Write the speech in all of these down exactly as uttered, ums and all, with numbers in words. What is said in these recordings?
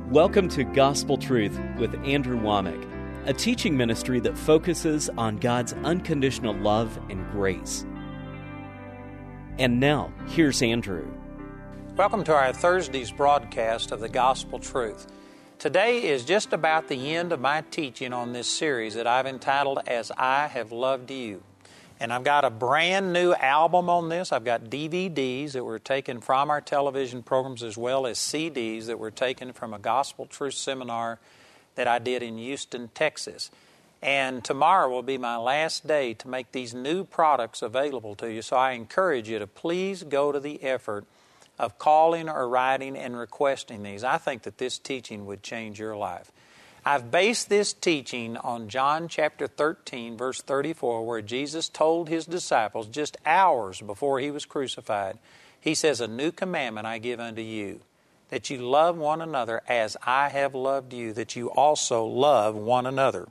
Welcome to Gospel Truth with Andrew Womack, a teaching ministry that focuses on God's unconditional love and grace. And now, here's Andrew. Welcome to our Thursday's broadcast of the Gospel Truth. Today is just about the end of my teaching on this series that I've entitled, As I Have Loved You. And I've got a brand new album on this. I've got D V Ds that were taken from our television programs as well as C Ds that were taken from a Gospel Truth seminar that I did in Houston, Texas. And tomorrow will be my last day to make these new products available to you. So I encourage you to please go to the effort of calling or writing and requesting these. I think that this teaching would change your life. I've based this teaching on John chapter thirteen, verse thirty-four, where Jesus told His disciples just hours before He was crucified, He says, "A new commandment I give unto you, that you love one another as I have loved you, that you also love one another."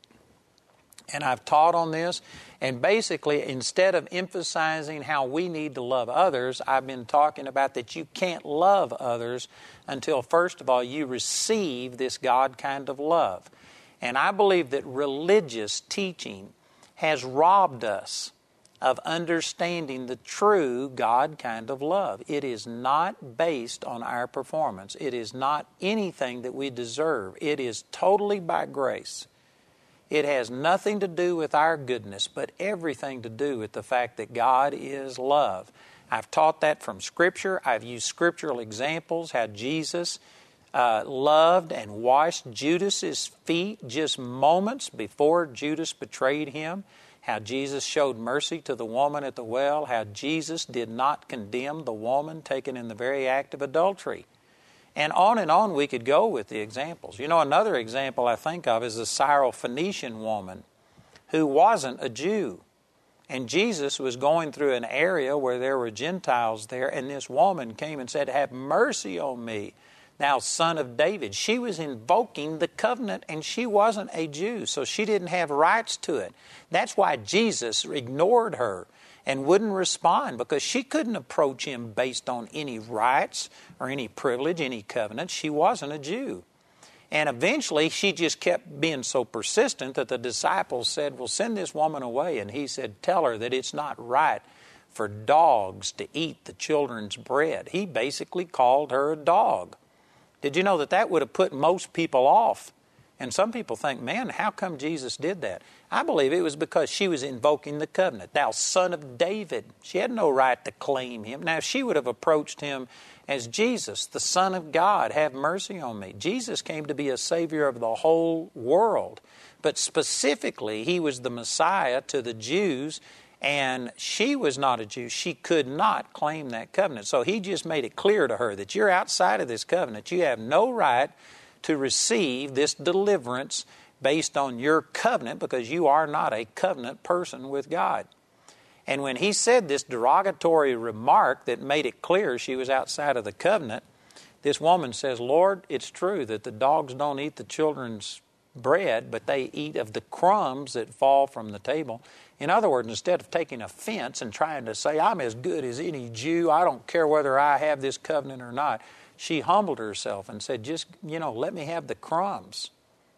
And I've taught on this, and basically, instead of emphasizing how we need to love others, I've been talking about that you can't love others until, first of all, you receive this God kind of love. And I believe that religious teaching has robbed us of understanding the true God kind of love. It is not based on our performance. It is not anything that we deserve. It is totally by grace. It has nothing to do with our goodness, but everything to do with the fact that God is love. I've taught that from Scripture. I've used scriptural examples, how Jesus uh, loved and washed Judas's feet just moments before Judas betrayed him, how Jesus showed mercy to the woman at the well, how Jesus did not condemn the woman taken in the very act of adultery. And on and on we could go with the examples. You know, another example I think of is the Syrophoenician woman who wasn't a Jew. And Jesus was going through an area where there were Gentiles there, and this woman came and said, "Have mercy on me, thou son of David." She was invoking the covenant, and she wasn't a Jew, so she didn't have rights to it. That's why Jesus ignored her and wouldn't respond, because she couldn't approach Him based on any rights or any privilege, any covenant. She wasn't a Jew. And eventually, she just kept being so persistent that the disciples said, "Well, send this woman away." And He said, "Tell her that it's not right for dogs to eat the children's bread." He basically called her a dog. Did you know that that would have put most people off? And some people think, man, how come Jesus did that? I believe it was because she was invoking the covenant. "Thou son of David." She had no right to claim Him. Now, if she would have approached Him as Jesus, the Son of God, "Have mercy on me." Jesus came to be a Savior of the whole world. But specifically, He was the Messiah to the Jews, and she was not a Jew. She could not claim that covenant. So He just made it clear to her that you're outside of this covenant. You have no right to receive this deliverance based on your covenant, because you are not a covenant person with God. And when He said this derogatory remark that made it clear she was outside of the covenant, this woman says, "Lord, it's true that the dogs don't eat the children's bread, but they eat of the crumbs that fall from the table." In other words, instead of taking offense and trying to say, "I'm as good as any Jew, I don't care whether I have this covenant or not," she humbled herself and said, "Just, you know, let me have the crumbs."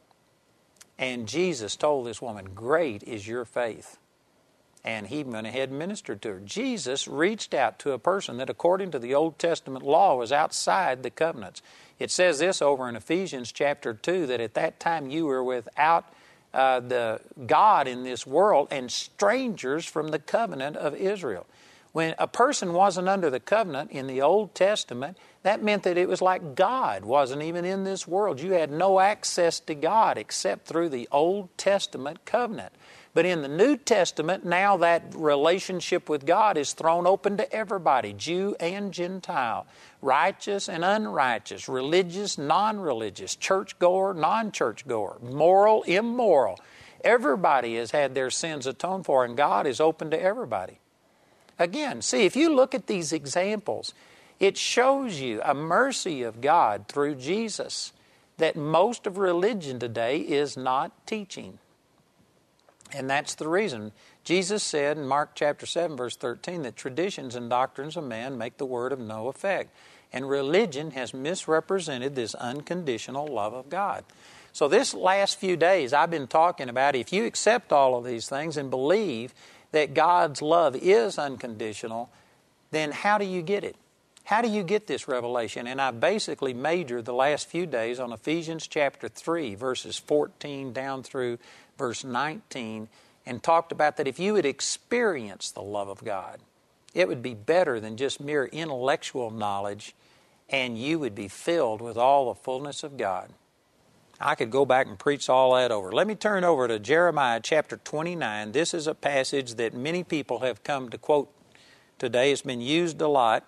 And Jesus told this woman, "Great is your faith." And He went ahead and ministered to her. Jesus reached out to a person that, according to the Old Testament law, was outside the covenants. It says this over in Ephesians chapter two, that at that time you were without uh, the God in this world and strangers from the covenant of Israel. When a person wasn't under the covenant in the Old Testament, that meant that it was like God wasn't even in this world. You had no access to God except through the Old Testament covenant. But in the New Testament, now that relationship with God is thrown open to everybody, Jew and Gentile, righteous and unrighteous, religious, non-religious, churchgoer, non-churchgoer, moral, immoral. Everybody has had their sins atoned for, and God is open to everybody. Again, see, if you look at these examples, it shows you a mercy of God through Jesus that most of religion today is not teaching. And that's the reason. Jesus said in Mark chapter seven, verse thirteen, that traditions and doctrines of man make the word of no effect. And religion has misrepresented this unconditional love of God. So this last few days I've been talking about, if you accept all of these things and believe that God's love is unconditional, then how do you get it? How do you get this revelation? And I basically majored the last few days on Ephesians chapter three, verses fourteen down through verse nineteen, and talked about that if you would experience the love of God, it would be better than just mere intellectual knowledge, and you would be filled with all the fullness of God. I could go back and preach all that over. Let me turn over to Jeremiah chapter twenty-nine. This is a passage that many people have come to quote today. It's been used a lot.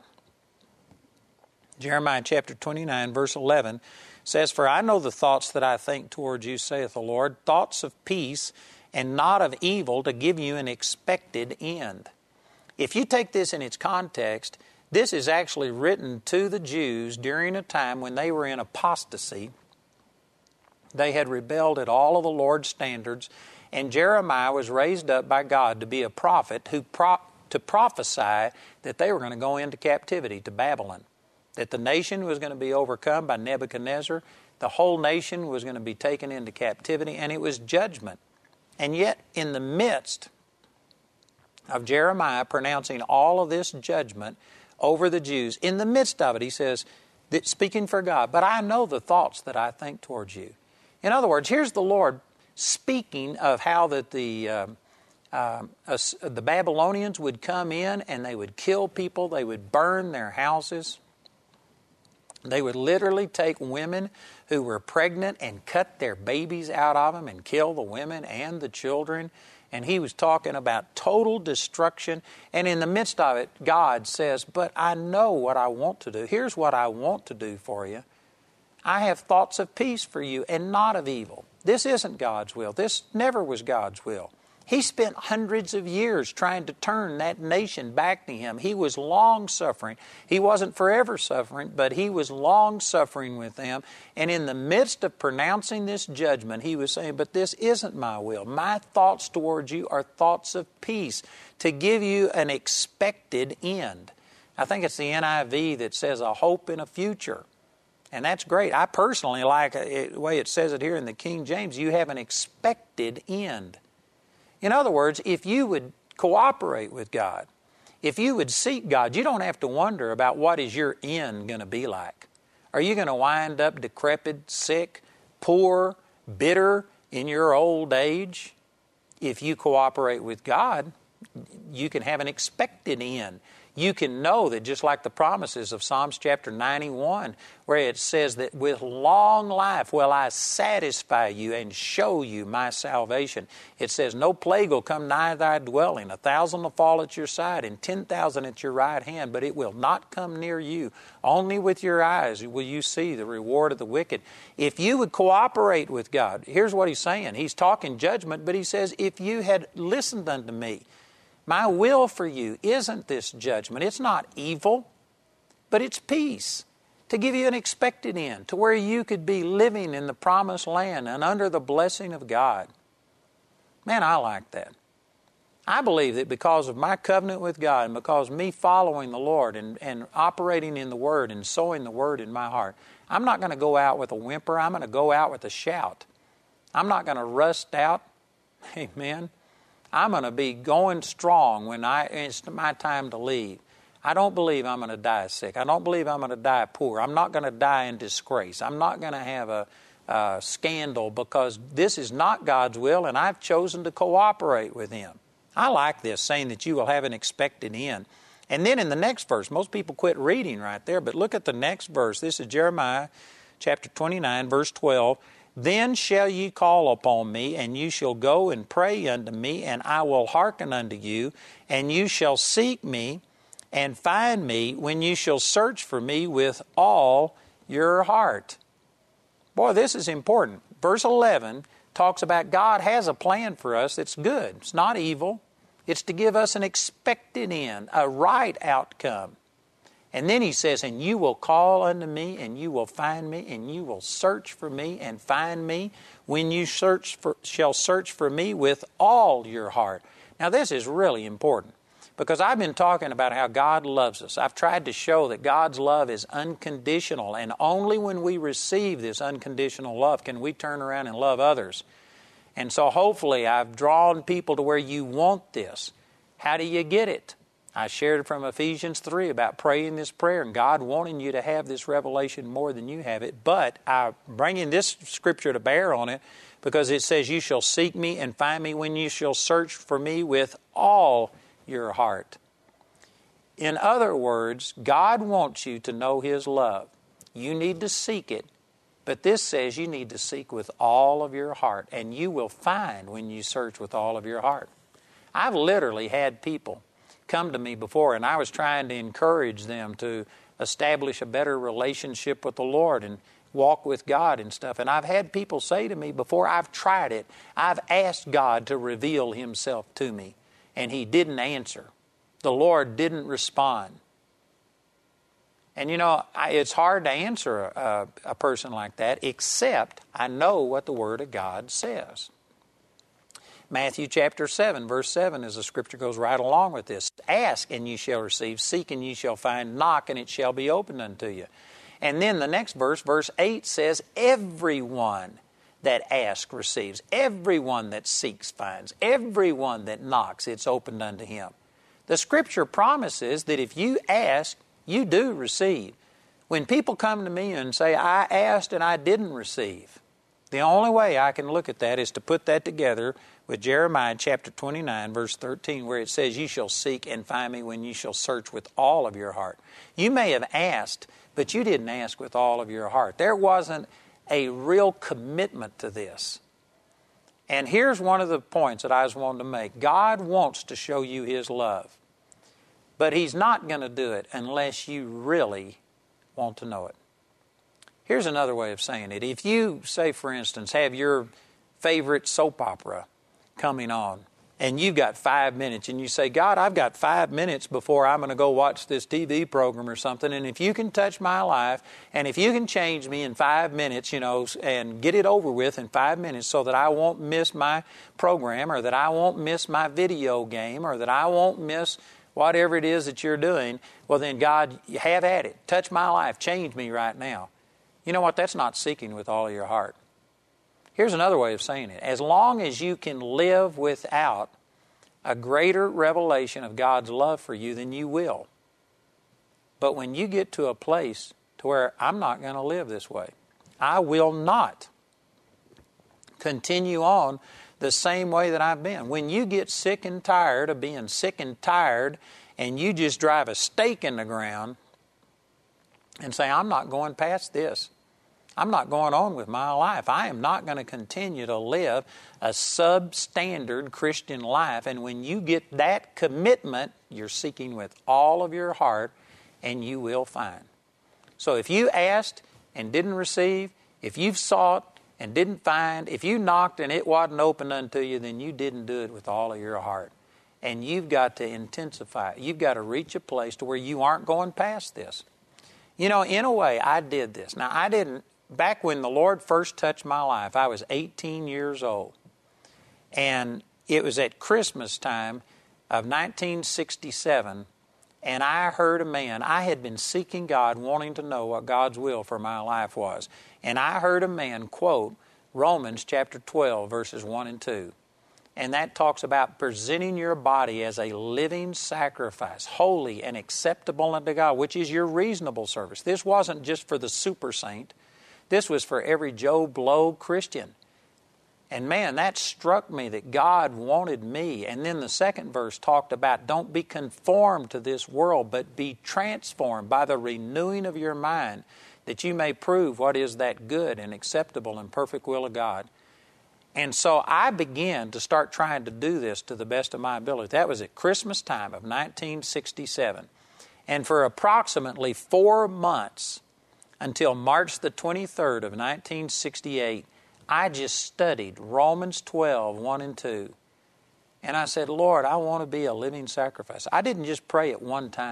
Jeremiah chapter twenty-nine, verse eleven says, "For I know the thoughts that I think towards you, saith the Lord, thoughts of peace and not of evil, to give you an expected end." If you take this in its context, this is actually written to the Jews during a time when they were in apostasy. They had rebelled at all of the Lord's standards, and Jeremiah was raised up by God to be a prophet who pro- to prophesy that they were going to go into captivity to Babylon, that the nation was going to be overcome by Nebuchadnezzar, the whole nation was going to be taken into captivity, and it was judgment. And yet, in the midst of Jeremiah pronouncing all of this judgment over the Jews, in the midst of it, he says, that speaking for God, "But I know the thoughts that I think towards you." In other words, here's the Lord speaking of how that the uh, uh, uh, the Babylonians would come in and they would kill people, they would burn their houses. They would literally take women who were pregnant and cut their babies out of them and kill the women and the children. And he was talking about total destruction. And in the midst of it, God says, "But I know what I want to do. Here's what I want to do for you. I have thoughts of peace for you and not of evil." This isn't God's will. This never was God's will. He spent hundreds of years trying to turn that nation back to Him. He was long-suffering. He wasn't forever suffering, but He was long-suffering with them. And in the midst of pronouncing this judgment, He was saying, "But this isn't my will. My thoughts towards you are thoughts of peace, to give you an expected end." I think it's the N I V that says a hope in a future. And that's great. I personally like the way it says it here in the King James. You have an expected end. In other words, if you would cooperate with God, if you would seek God, you don't have to wonder about what is your end going to be like. Are you going to wind up decrepit, sick, poor, bitter in your old age? If you cooperate with God, you can have an expected end. You can know that, just like the promises of Psalms chapter ninety-one, where it says that with long life will I satisfy you and show you my salvation. It says, "No plague will come nigh thy dwelling. A thousand will fall at your side and ten thousand at your right hand, but it will not come near you. Only with your eyes will you see the reward of the wicked." If you would cooperate with God, here's what He's saying. He's talking judgment, but He says, if you had listened unto me, my will for you isn't this judgment. It's not evil, but it's peace, to give you an expected end, to where you could be living in the promised land and under the blessing of God. Man, I like that. I believe that because of my covenant with God and because of me following the Lord and, and operating in the Word and sowing the Word in my heart, I'm not going to go out with a whimper. I'm going to go out with a shout. I'm not going to rust out. Amen. I'm going to be going strong when I it's my time to leave. I don't believe I'm going to die sick. I don't believe I'm going to die poor. I'm not going to die in disgrace. I'm not going to have a, a scandal, because this is not God's will, and I've chosen to cooperate with Him. I like this, saying that you will have an expected end. And then in the next verse, most people quit reading right there, but look at the next verse. This is Jeremiah chapter twenty-nine, verse twelve. "Then shall ye call upon me, and you shall go and pray unto me, and I will hearken unto you, and you shall seek me and find me when you shall search for me with all your heart." Boy, this is important. Verse eleven talks about God has a plan for us that's good. It's not evil. It's to give us an expected end, a right outcome. And then he says, and you will call unto me, and you will find me, and you will search for me and find me when you search for, shall search for me with all your heart. Now this is really important, because I've been talking about how God loves us. I've tried to show that God's love is unconditional, and only when we receive this unconditional love can we turn around and love others. And so hopefully I've drawn people to where you want this. How do you get it? I shared from Ephesians three about praying this prayer and God wanting you to have this revelation more than you have it. But I'm bringing this scripture to bear on it because it says, you shall seek me and find me when you shall search for me with all your heart. In other words, God wants you to know His love. You need to seek it. But this says you need to seek with all of your heart, and you will find when you search with all of your heart. I've literally had people come to me before, and I was trying to encourage them to establish a better relationship with the Lord and walk with God and stuff. And I've had people say to me before I've tried it, I've asked God to reveal Himself to me, and He didn't answer. The Lord didn't respond. And you know, I, it's hard to answer a, a person like that, except I know what the Word of God says. Matthew chapter seven, verse seven, as the scripture goes right along with this. Ask and ye shall receive, seek and ye shall find, knock and it shall be opened unto you. And then the next verse, verse eight says, everyone that asks receives, everyone that seeks finds, everyone that knocks, it's opened unto him. The scripture promises that if you ask, you do receive. When people come to me and say, I asked and I didn't receive, the only way I can look at that is to put that together with Jeremiah chapter twenty-nine, verse thirteen, where it says, you shall seek and find me when you shall search with all of your heart. You may have asked, but you didn't ask with all of your heart. There wasn't a real commitment to this. And here's one of the points that I was wanting to make. God wants to show you His love, but He's not going to do it unless you really want to know it. Here's another way of saying it. If you, say for instance, have your favorite soap opera coming on, and you've got five minutes, and you say, God, I've got five minutes before I'm going to go watch this T V program or something, and if you can touch my life, and if you can change me in five minutes, you know, and get it over with in five minutes so that I won't miss my program, or that I won't miss my video game, or that I won't miss whatever it is that you're doing, well then, God, have at it. Touch my life. Change me right now. You know what? That's not seeking with all of your heart. Here's another way of saying it. As long as you can live without a greater revelation of God's love for you, then you will. But when you get to a place to where I'm not going to live this way, I will not continue on the same way that I've been. When you get sick and tired of being sick and tired, and you just drive a stake in the ground and say, I'm not going past this. I'm not going on with my life. I am not going to continue to live a substandard Christian life. And when you get that commitment, you're seeking with all of your heart, and you will find. So if you asked and didn't receive, if you've sought and didn't find, if you knocked and it wasn't opened unto you, then you didn't do it with all of your heart. And you've got to intensify it. You've got to reach a place to where you aren't going past this. You know, in a way, I did this. Now, I didn't, back when the Lord first touched my life, I was eighteen years old. And it was at Christmas time of nineteen sixty-seven, and I heard a man. I had been seeking God, wanting to know what God's will for my life was. And I heard a man quote Romans chapter twelve, verses one and two. And that talks about presenting your body as a living sacrifice, holy and acceptable unto God, which is your reasonable service. This wasn't just for the super saint. This was for every Joe Blow Christian. And man, that struck me that God wanted me. And then the second verse talked about, don't be conformed to this world, but be transformed by the renewing of your mind, that you may prove what is that good and acceptable and perfect will of God. And so I began to start trying to do this to the best of my ability. That was at Christmas time of nineteen sixty-seven. And for approximately four months, until March the twenty-third of nineteen sixty-eight, I just studied Romans twelve, one and two. And I said, Lord, I want to be a living sacrifice. I didn't just pray at one time.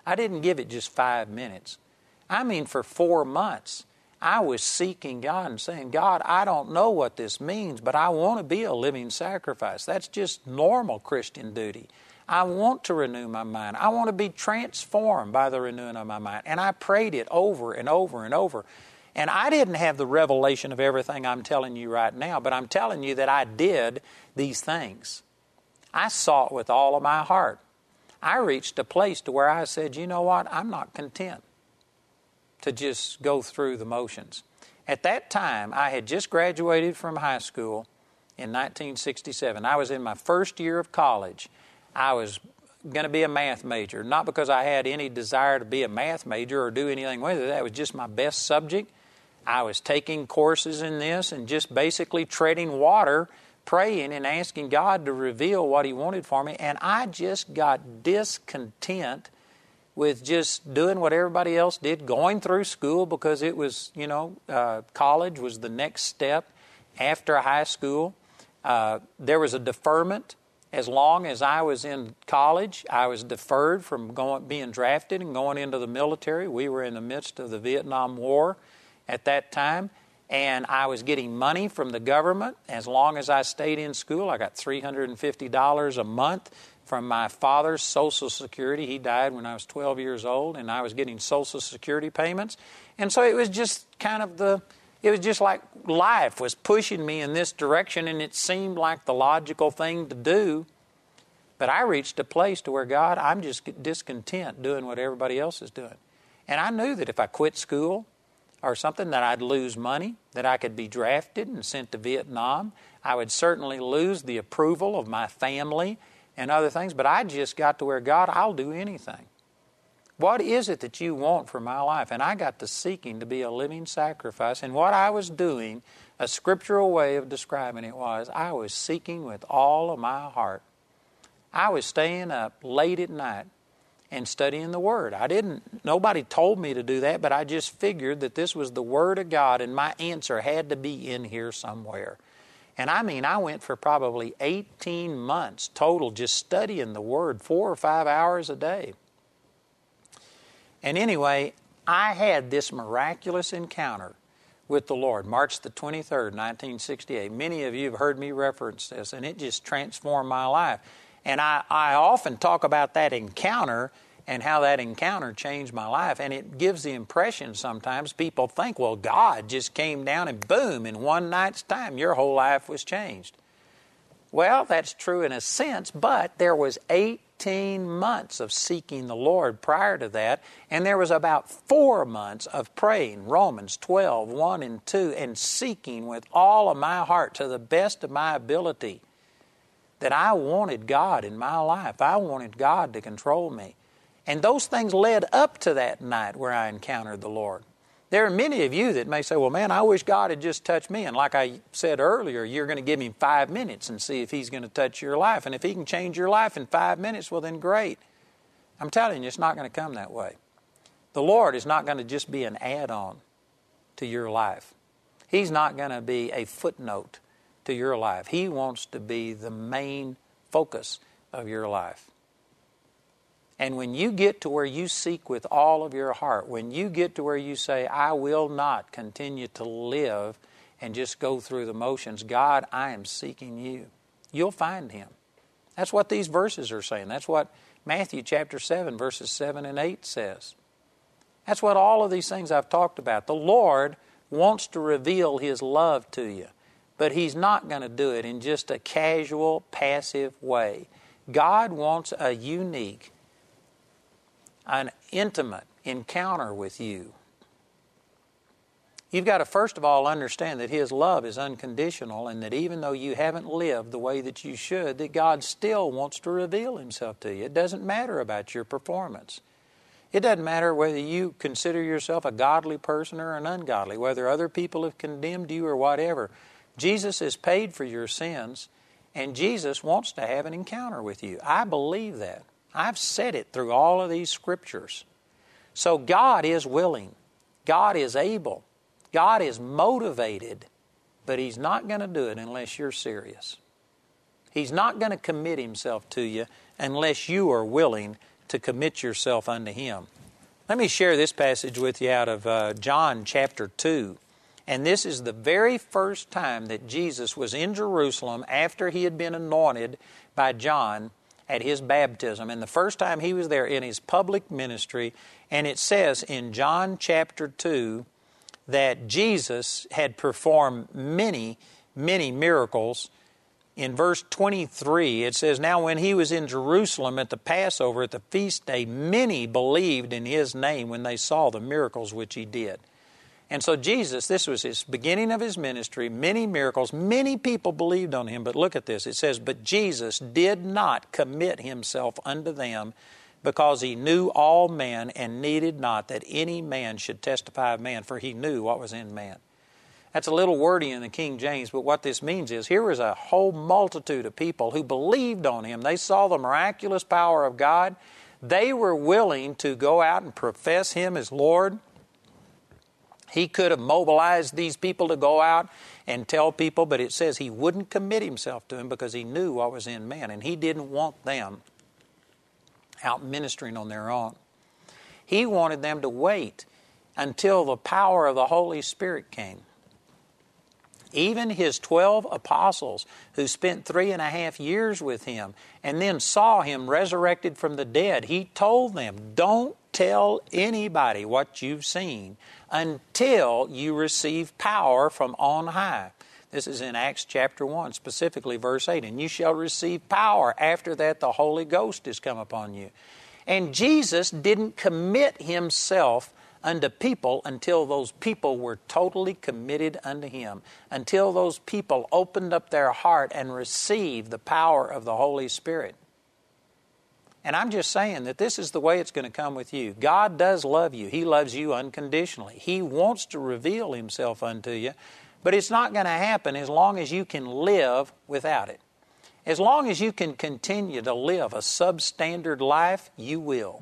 I didn't give it just five minutes. I mean, for four months, I was seeking God and saying, God, I don't know what this means, but I want to be a living sacrifice. That's just normal Christian duty. I want to renew my mind. I want to be transformed by the renewing of my mind. And I prayed it over and over and over. And I didn't have the revelation of everything I'm telling you right now, but I'm telling you that I did these things. I sought with all of my heart. I reached a place to where I said, you know what, I'm not content to just go through the motions. At that time, I had just graduated from high school in nineteen sixty-seven. I was in my first year of college. I was going to be a math major, not because I had any desire to be a math major or do anything with it. That was just my best subject. I was taking courses in this and just basically treading water, praying and asking God to reveal what He wanted for me. And I just got discontent with just doing what everybody else did, going through school because it was, you know, uh, college was the next step after high school. Uh, there was a deferment. As long as I was in college, I was deferred from going, being drafted and going into the military. We were in the midst of the Vietnam War at that time, and I was getting money from the government. As long as I stayed in school, I got three hundred fifty dollars a month from my father's Social Security. He died when I was twelve years old, and I was getting Social Security payments. And so it was just kind of the, it was just like life was pushing me in this direction, and it seemed like the logical thing to do. But I reached a place to where, God, I'm just discontent doing what everybody else is doing. And I knew that if I quit school or something, that I'd lose money, that I could be drafted and sent to Vietnam. I would certainly lose the approval of my family and other things, but I just got to where, God, I'll do anything. What is it that you want for my life? And I got to seeking to be a living sacrifice. And what I was doing, a scriptural way of describing it was, I was seeking with all of my heart. I was staying up late at night and studying the Word. I didn't, nobody told me to do that, but I just figured that this was the Word of God, and my answer had to be in here somewhere. And I mean, I went for probably eighteen months total just studying the Word, four or five hours a day. And anyway, I had this miraculous encounter with the Lord, March the twenty-third, nineteen sixty-eight. Many of you have heard me reference this, and it just transformed my life. And I, I often talk about that encounter and how that encounter changed my life. And it gives the impression sometimes people think, well, God just came down and boom, in one night's time, your whole life was changed. Well, that's true in a sense, but there was eighteen months of seeking the Lord prior to that, and there was about four months of praying, Romans twelve, one and two, and seeking with all of my heart to the best of my ability that I wanted God in my life. I wanted God to control me. And those things led up to that night where I encountered the Lord. There are many of you that may say, well, man, I wish God had just touched me. And like I said earlier, you're going to give Him five minutes and see if He's going to touch your life. And if He can change your life in five minutes, well, then great. I'm telling you, it's not going to come that way. The Lord is not going to just be an add-on to your life. He's not going to be a footnote to your life. He wants to be the main focus of your life. And when you get to where you seek with all of your heart, when you get to where you say, I will not continue to live and just go through the motions, God, I am seeking you, you'll find Him. That's what these verses are saying. That's what Matthew chapter seven, verses seven and eight says. That's what all of these things I've talked about. The Lord wants to reveal His love to you, but He's not going to do it in just a casual, passive way. God wants a unique, an intimate encounter with you. You've got to first of all understand that His love is unconditional, and that even though you haven't lived the way that you should, that God still wants to reveal Himself to you. It doesn't matter about your performance. It doesn't matter whether you consider yourself a godly person or an ungodly, whether other people have condemned you or whatever. Jesus has paid for your sins, and Jesus wants to have an encounter with you. I believe that. I've said it through all of these scriptures. So God is willing. God is able. God is motivated, but He's not going to do it unless you're serious. He's not going to commit Himself to you unless you are willing to commit yourself unto Him. Let me share this passage with you out of uh, John chapter two. And this is the very first time that Jesus was in Jerusalem after He had been anointed by John at His baptism. And the first time He was there in His public ministry. And it says in John chapter two that Jesus had performed many, many miracles. In verse twenty-three, it says, "Now when He was in Jerusalem at the Passover, at the feast day, many believed in His name when they saw the miracles which He did." And so Jesus, this was His beginning of His ministry, many miracles, many people believed on Him. But look at this, it says, "But Jesus did not commit Himself unto them, because He knew all men, and needed not that any man should testify of man, for He knew what was in man." That's a little wordy in the King James, but what this means is here was a whole multitude of people who believed on Him. They saw the miraculous power of God. They were willing to go out and profess Him as Lord. He could have mobilized these people to go out and tell people, but it says He wouldn't commit Himself to Him because He knew what was in man, and He didn't want them out ministering on their own. He wanted them to wait until the power of the Holy Spirit came. Even His twelve apostles, who spent three and a half years with Him and then saw Him resurrected from the dead, He told them, don't tell anybody what you've seen until you receive power from on high. This is in Acts chapter one, specifically verse eight. "And you shall receive power. After that the Holy Ghost is come upon you." And Jesus didn't commit Himself unto people until those people were totally committed unto Him, until those people opened up their heart and received the power of the Holy Spirit. And I'm just saying that this is the way it's going to come with you. God does love you. He loves you unconditionally. He wants to reveal Himself unto you, but it's not going to happen as long as you can live without it. As long as you can continue to live a substandard life, you will.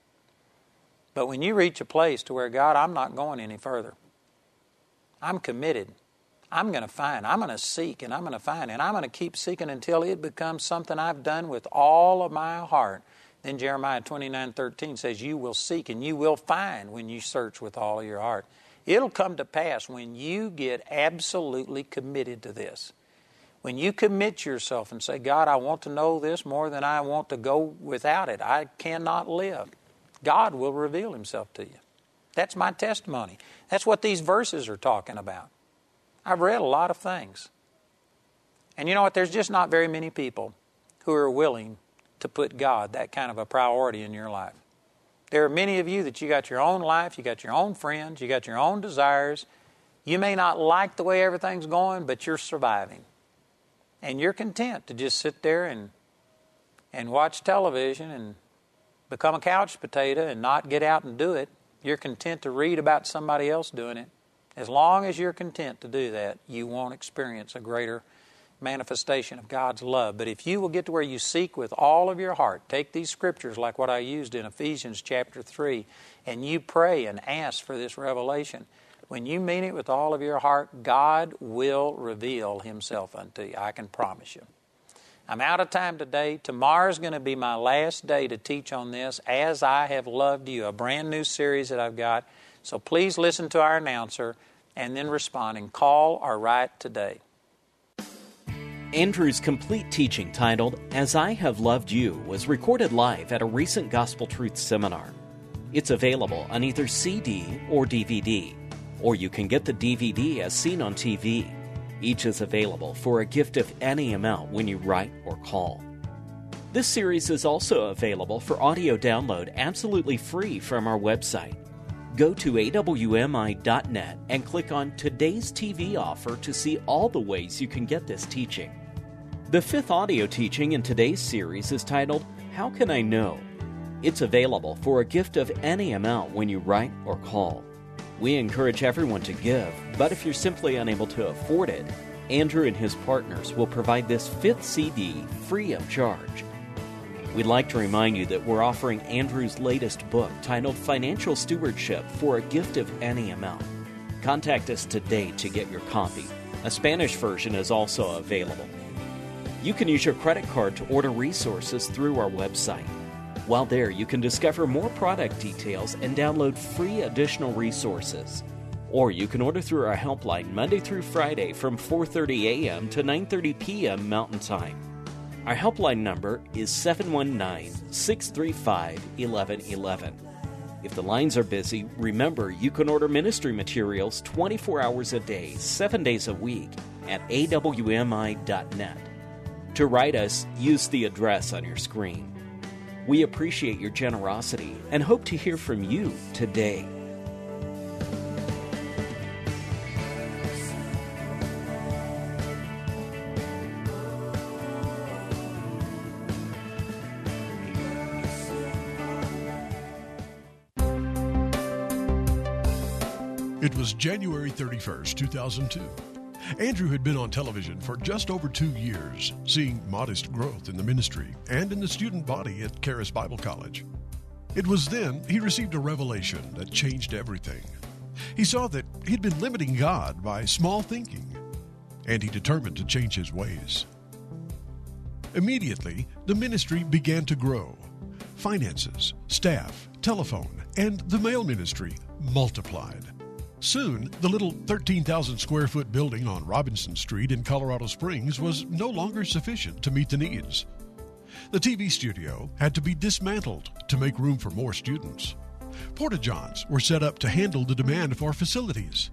But when you reach a place to where, God, I'm not going any further. I'm committed. I'm going to find. I'm going to seek, and I'm going to find. And I'm going to keep seeking until it becomes something I've done with all of my heart. Then Jeremiah twenty-nine thirteen says, "You will seek and you will find when you search with all of your heart." It'll come to pass when you get absolutely committed to this. When you commit yourself and say, God, I want to know this more than I want to go without it. I cannot live. God will reveal Himself to you. That's my testimony. That's what these verses are talking about. I've read a lot of things. And you know what? There's just not very many people who are willing to put God that kind of a priority in your life. There are many of you that you got your own life, you got your own friends, you got your own desires. You may not like the way everything's going, but you're surviving. And you're content to just sit there and and watch television and become a couch potato and not get out and do it. You're content to read about somebody else doing it. As long as you're content to do that, you won't experience a greater manifestation of God's love. But if you will get to where you seek with all of your heart, take these scriptures like what I used in Ephesians chapter three, and you pray and ask for this revelation. When you mean it with all of your heart, God will reveal Himself unto you. I can promise you. I'm out of time today. Tomorrow's going to be my last day to teach on this, As I Have Loved You, a brand new series that I've got. So please listen to our announcer and then respond and call or write today. Andrew's complete teaching titled, As I Have Loved You, was recorded live at a recent Gospel Truth seminar. It's available on either C D or D V D, or you can get the D V D as seen on T V. Each is available for a gift of any amount when you write or call. This series is also available for audio download absolutely free from our website. Go to A W M I dot net and click on Today's T V Offer to see all the ways you can get this teaching. The fifth audio teaching in today's series is titled, How Can I Know? It's available for a gift of any amount when you write or call. We encourage everyone to give, but if you're simply unable to afford it, Andrew and his partners will provide this fifth C D free of charge. We'd like to remind you that we're offering Andrew's latest book titled Financial Stewardship for a gift of any amount. Contact us today to get your copy. A Spanish version is also available. You can use your credit card to order resources through our website. While there, you can discover more product details and download free additional resources. Or you can order through our helpline Monday through Friday from four thirty a.m. to nine thirty p.m. Mountain Time. Our helpline number is seven one nine, six three five, one one one one. If the lines are busy, remember you can order ministry materials twenty-four hours a day, seven days a week at A W M I dot net. To write us, use the address on your screen. We appreciate your generosity and hope to hear from you today. It was January thirty-first, two thousand two. Andrew had been on television for just over two years, seeing modest growth in the ministry and in the student body at Charis Bible College. It was then he received a revelation that changed everything. He saw that he'd been limiting God by small thinking, and he determined to change his ways. Immediately, the ministry began to grow. Finances, staff, telephone, and the mail ministry multiplied. Soon, the little thirteen thousand square foot building on Robinson Street in Colorado Springs was no longer sufficient to meet the needs. The T V studio had to be dismantled to make room for more students. Porta-johns were set up to handle the demand for facilities.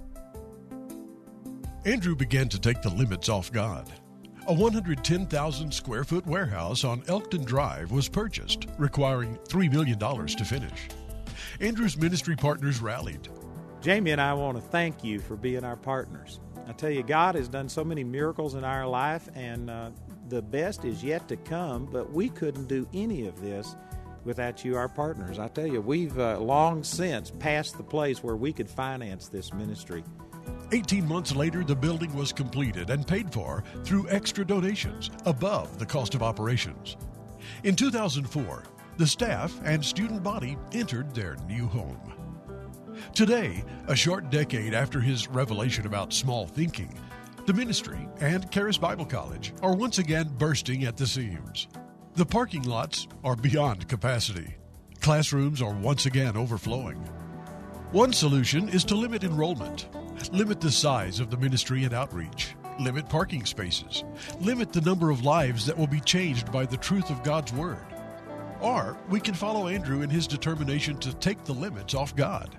Andrew began to take the limits off God. A one hundred ten thousand square foot warehouse on Elkton Drive was purchased, requiring three million dollars to finish. Andrew's ministry partners rallied. Jamie and I want to thank you for being our partners. I tell you, God has done so many miracles in our life, and uh, the best is yet to come, but we couldn't do any of this without you, our partners. I tell you, we've uh, long since passed the place where we could finance this ministry. Eighteen months later, the building was completed and paid for through extra donations above the cost of operations. In two thousand four, the staff and student body entered their new home. Today, a short decade after his revelation about small thinking, the ministry and Charis Bible College are once again bursting at the seams. The parking lots are beyond capacity. Classrooms are once again overflowing. One solution is to limit enrollment, limit the size of the ministry and outreach, limit parking spaces, limit the number of lives that will be changed by the truth of God's Word. Or we can follow Andrew in his determination to take the limits off God.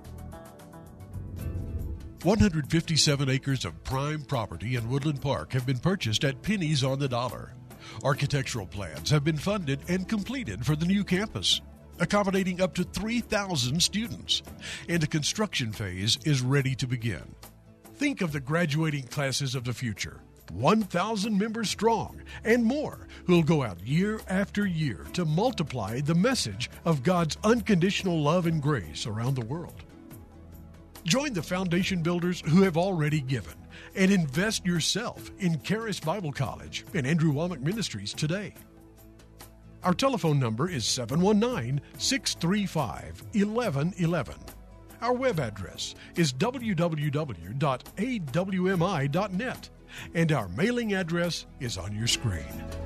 one hundred fifty-seven acres of prime property in Woodland Park have been purchased at pennies on the dollar. Architectural plans have been funded and completed for the new campus, accommodating up to three thousand students, and a construction phase is ready to begin. Think of the graduating classes of the future, one thousand members strong and more, who'll go out year after year to multiply the message of God's unconditional love and grace around the world. Join the foundation builders who have already given and invest yourself in Charis Bible College and Andrew Wommack Ministries today. Our telephone number is seven one nine, six three five, one one one one. Our web address is w w w dot a w m i dot net, and our mailing address is on your screen.